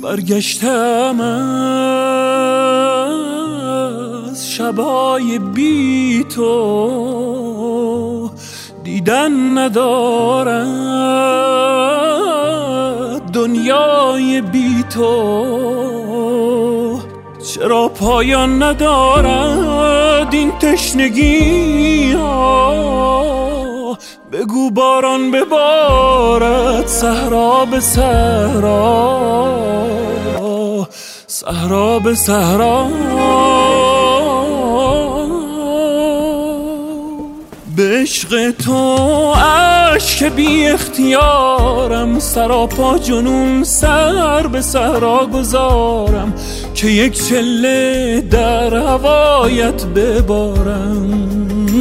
برگشتم از شبای بی تو، دیدن ندارد دنیای بی تو. چرا پایان ندارد این تشنگی ها؟ بگو باران ببارد صحرا به صحرا، صحرا به صحرا. به عشق تو اشک بی اختیارم، سراپا جنون سر به صحرا گذارم که یک چله در هوایت ببارم.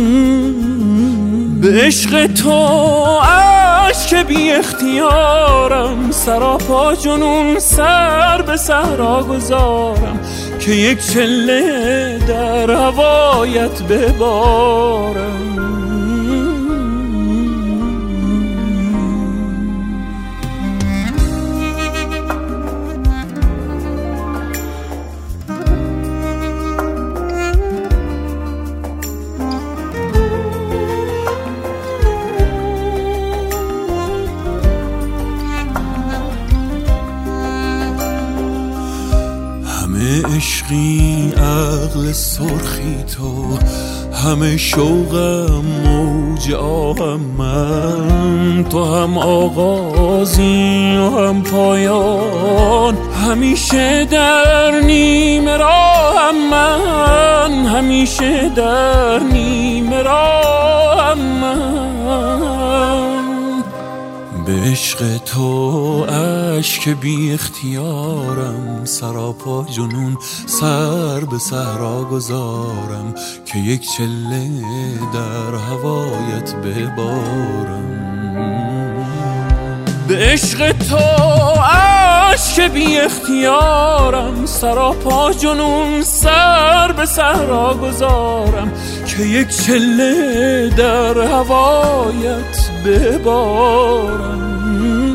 به عشق تو اشک بی اختیارم، سراپا جنون سر به صحرا گذارم که یک چله در هوایت ببارم. عشقی عقل سرخی تو، همه شوقم موج آهم من. تو هم آغازی و هم پایان، همیشه در نیمه راهم من، همیشه در نیمه راهم من. به عشق تو اشک بی اختیارم، سراپا جنون سر به صحرا گذارم که یک چله در هوایت ببارم. به عشق تو اشک بی اختیارم، سراپا جنون سر به صحرا گذارم که یک چله در هوایت ببارم.